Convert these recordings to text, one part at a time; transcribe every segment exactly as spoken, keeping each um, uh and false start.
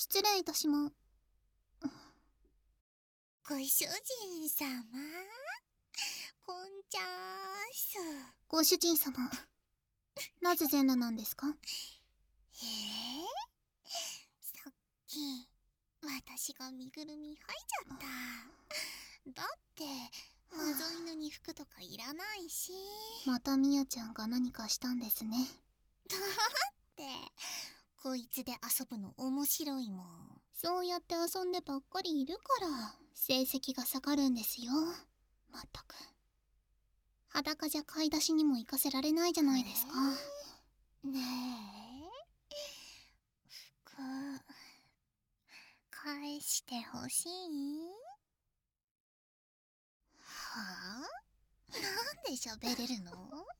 失礼いたしま。 ご主人様、こんちゃーす。 ご主人様、なぜ全裸なんですか？ えー、さっき私が身ぐるみ剥いちゃった。だって謎犬に服とかいらないし。 またみやちゃんが何かしたんですね。 だってこいつで遊ぶの面白いもん。 そうやって遊んでばっかりいるから成績が下がるんですよ。まったく裸じゃ買い出しにも行かせられないじゃないですか。 えー、ねえ、服返してほしい？はあ？なんで喋れるの？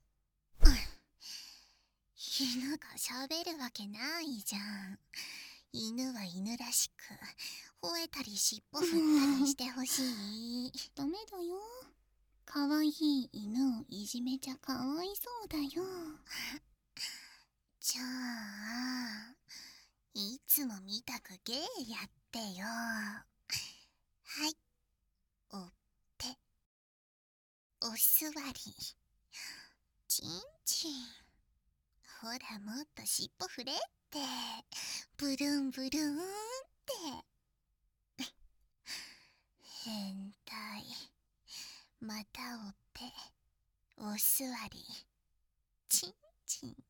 犬が喋るわけないじゃん。犬は犬らしく吠えたり尻尾振ったりしてほしい。 ダメだよ。かわいい犬をいじめちゃかわいそうだよ。 じゃあいつもみたく芸やってよ。はい、おって、お座り、ちんちん。ほらもっと尻尾振れって。ブルンブルンって。変態。またおって、お座り、ちんちん。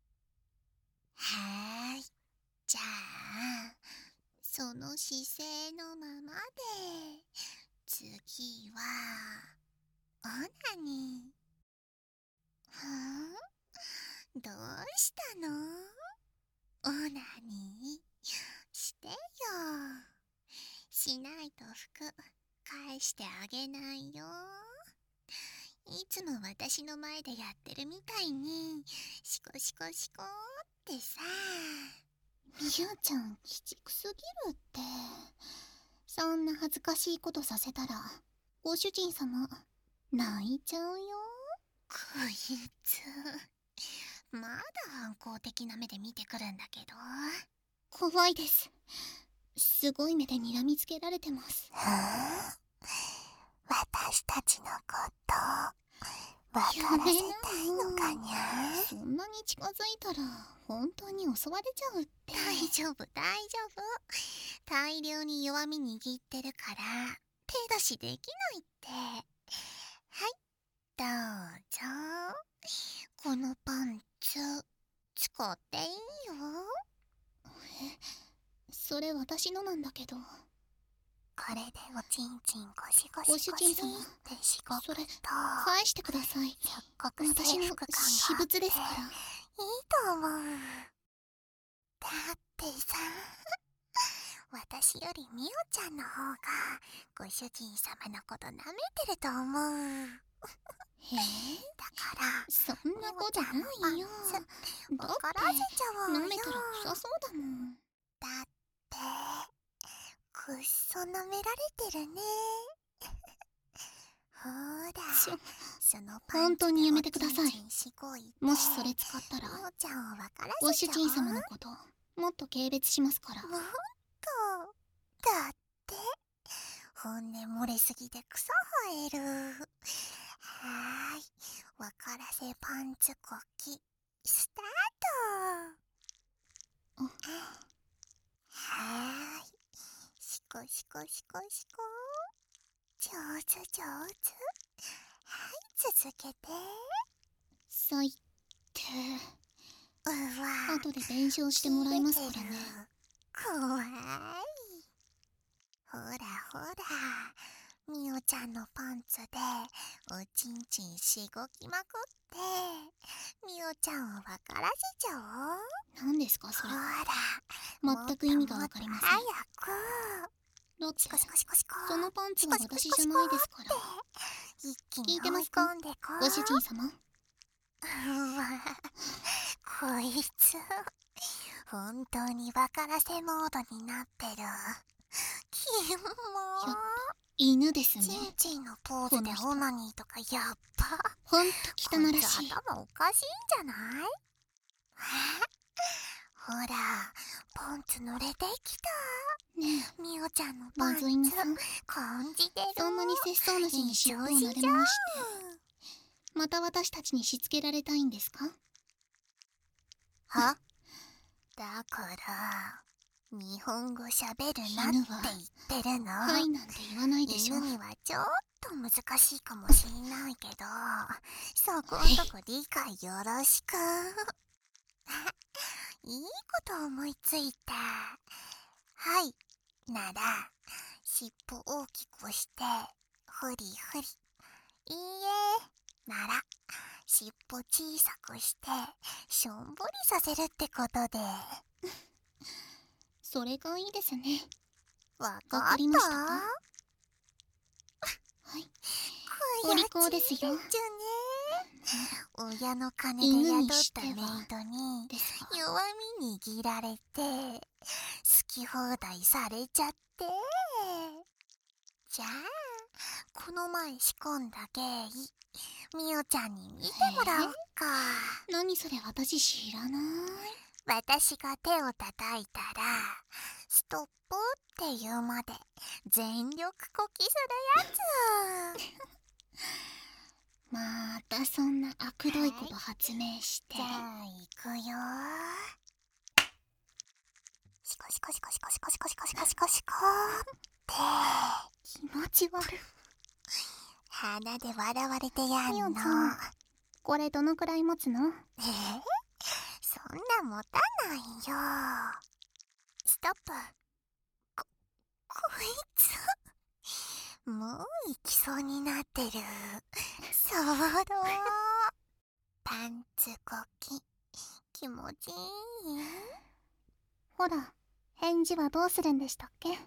はーい、じゃあその姿勢のままで次はオナニー。はあ？どうしたの？オナニーしてよ。しないと服返してあげないよ。いつも私の前でやってるみたいにシコシコシコってさ。 みやちゃん鬼畜すぎるって。そんな恥ずかしいことさせたらご主人様泣いちゃうよ。 こいつまだ反抗的な目で見てくるんだけど。 怖いです。すごい目で睨みつけられてます。 はあ？私たちのこと分からせたいのかにゃ？ そんなに近づいたら本当に襲われちゃうって。 大丈夫大丈夫。大量に弱み握ってるから手出しできないって。はい、どうぞ。このパンツ使っていいよ。 え、それ私のなんだけど。 これでおちんちんゴシゴシご主ゴシ人様、 ってしごくとそれ返してください。 すっごく私の制服感が私あって物ですから。 いいと思う。だってさ、私よりみおちゃんの方がご主人様のこと舐めてると思う。 へえ、 だからそんなことないよ。だ分からってせちゃおうよ。 舐めたら臭そうだもん。 だってくっそ舐められてるね。ほーら、 ちょ、 そのパンツ本当にやめてください。 おちんちんしごいてもしそれ使ったらみおちゃんを分からご主せちゃおう。 人様のこともっと軽蔑しますから。 もっとだって本音漏れすぎてクソ生える。はーい、分からせパンツこきスタート。はーい、シコシコシコシコ。上手上手。はい、続けて。 最低。 うわ、 後で弁償してもらいますからね。 怖い。ほらほら、みおちゃんのパンツでおちんちんしごきまくってみおちゃんを分からせちゃおう。 何ですかそれ。 ほら、 全く意味がわかりません。 早く。 だってシコシコシコシコ。 そのパンツは私じゃないですから。 一気聞に追いいてますか込んでこう。 ご主人様。 うわ、こいつ本当に分からせモードになってる。キモー。 やっぱ犬ですね。 ちんちんのポーズでオナニーとかやっぱほんと汚らしい。 頭おかしいんじゃない？ほら、パンツ濡れてきた。 ちゃんのパンツまずいのさん、 感じてる。 そんなに節操なしに尻尾をいい調子じゃん撫で回してまた私たちにしつけられたいんですか？ はだから日本語喋るなって言ってるの。 はいなんて言わないでしょ。 犬にはちょっと難しいかもしんないけど、そこんとこ理解よろしく。いいこと思いついた。はいなら尻尾大きくしてフリフリ。いいえなら尻尾小さくしてしょんぼりさせるってことで。 それがいいですね。 わかった？ わかりましたか？はい、お利口ですよ。 親の金で雇ったメイドに弱み握られて好き放題されちゃって、じゃあこの前仕込んだ芸みおちゃんに見てもらおうか。 何それ、私知らない。 私が手を叩いたらストップって言うまで全力こきするやつ。 またそんな悪どいこと発明して。 じゃあ行くよ。シコシコシコシコシコシコシコシコシコシコって気持ち悪い。 鼻で笑われてやんの。 みおちゃん、これどのくらい持つの？ えー、そんな持たないよ。ストップ。こ、こいつもう行きそうになってる。そうだ。パンツこき気持ちいい？ ほら、返事はどうするんでしたっけ？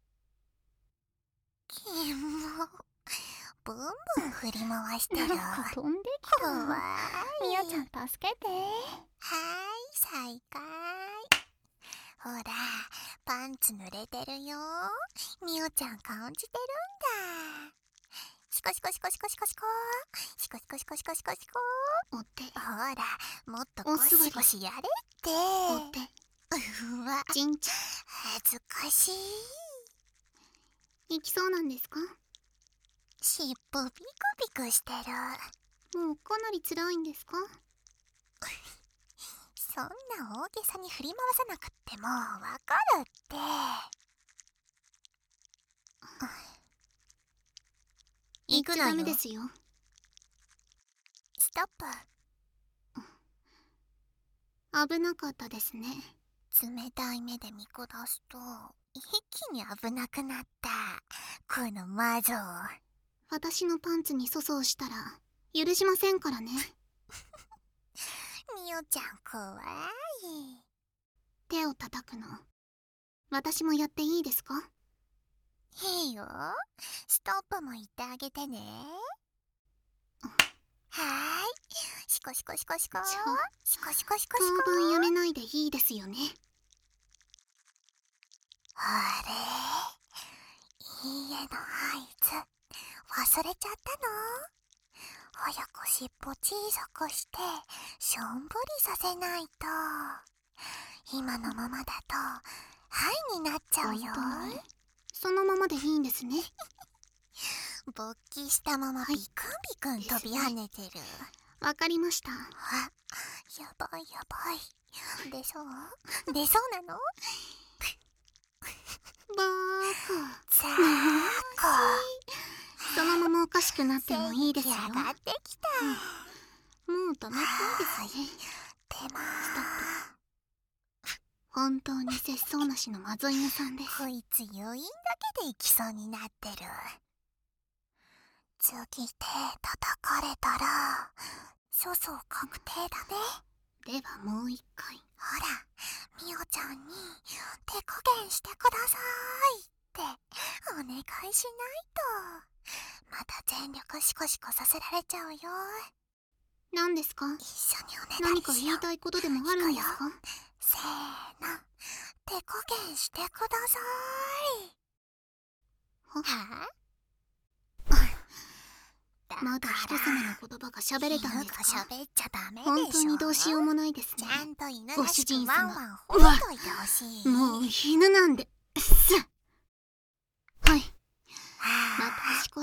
キモ。ブンブン振り回してる。 なんか飛んできた。 かわいい。 みおちゃん助けて。 はーい、再開。ほら、パンツ濡れてるよ。みおちゃん感じてるんだ。シコシコシコシコシコシコシコシコシコシコシコシコ。 お手。 ほら、もっとゴシゴシやれって。 お手。 うわ、 ちんちゃ。 恥ずかしい。 行きそうなんですか？ 尻尾ピクピクしてる。 もうかなり辛いんですか？ そんな大げさに振り回さなくってもわかるって。行くのよ。 ダメですよ。 ストップ。 危なかったですね。 冷たい目で見下すと一気に危なくなった。この魔女。 私のパンツに粗相したら許しませんからね。 みおちゃん怖い。 手を叩くの私もやっていいですか？ いいよ。ストップも言ってあげてね。はーい。シコシコシコシコ。シコシコシコシコ。 当分やめないでいいですよね。 あれ、いいえの合図忘れちゃったの？早く尻尾小さくしてしょんぼりさせないと。今のままだとはいになっちゃうよ。 そのままでいいんですね。 勃起したままビクンビクン飛び跳ねてる。 わかりました。 あ、やばいやばい。出そう出そうなの？ バーカ。 ざーこ。 そのままおかしくなってもいいですよ。 上がってきた。 もう止めていいですね。 手間。 本当に節操なしのまずい犬さんです。 こいつ余韻だけで行きそうになってる。次手叩かれたら粗相確定だね。 ではもう一回。 ほら、みおちゃんに手加減してくださいってお願いしないとまた全力シコシコさせられちゃうよ。 何ですか？ 一緒にお願いしよう。 何か言いたいことでもあるんですか？ せーの、手加減してください。 ははまだ人様の言葉が喋れたんですか？ 喋っちゃダメでしょ。 本当にどうしようもないですね。 ちゃんと犬ごらしく主人様。 ワンワン吠えといてほしい。 もう犬なんで。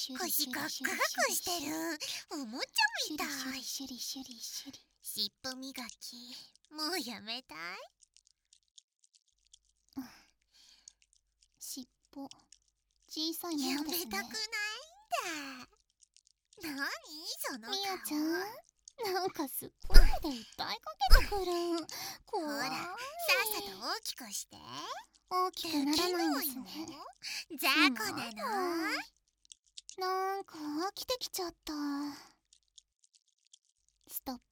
シュリ腰シュリカッカシュリクしてる。おもちゃみたシュリい。 シュリシュリシュリ。 尻尾磨き、もうやめたい？ 尻尾小さいまやまですね。 めたくないんだ。なにその顔。 みやちゃん、なんかすっごいで訴えかけてくる。怖い。 ほら、さっさと大きくして。 大きくならないんですね。 雑魚なの？ なんか飽きてきちゃった。ストップ。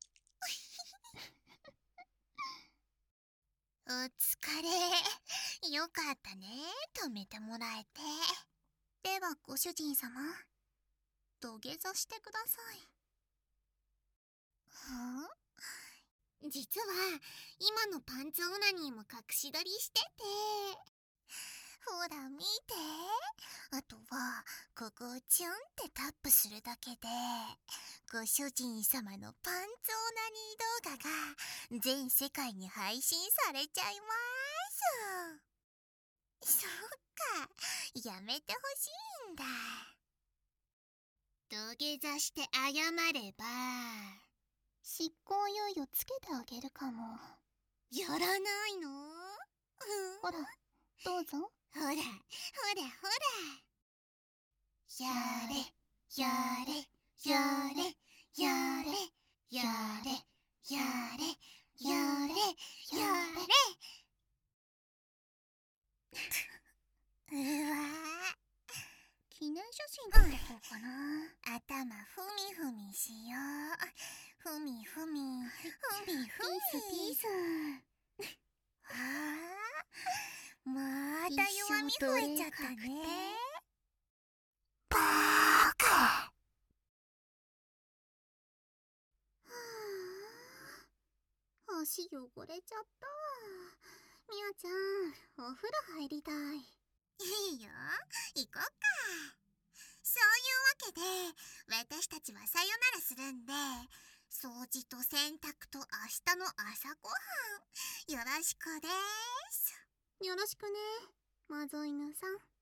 お疲れ。よかったね、止めてもらえて。 ではご主人様、土下座してください。 はあ、実は今のパンツオナニーも隠し撮りしてて。ほら見て。あとはここをチュンってタップするだけでご主人様のパンツオナニー動画が全世界に配信されちゃいます。そっか、やめてほしいんだ。土下座して謝れば執行猶予つけてあげるかも。 やらないの？ ほら、どうぞ。 ほらほらほら。やれやれやれやれやれやれやれやれ。うわ記念写真撮っとこうかな。 頭ふみふみしよう。ふみふみふみふみ。 ピースピース。 はあ、また弱み増えちゃったね。バーカ。 足汚れちゃったわ。みやちゃん、お風呂入りたい。 いいよ、行こっか。そういうわけで私たちはさよならするんで、掃除と洗濯と明日の朝ごはんよろしくです。 よろしくね、マゾ犬さん。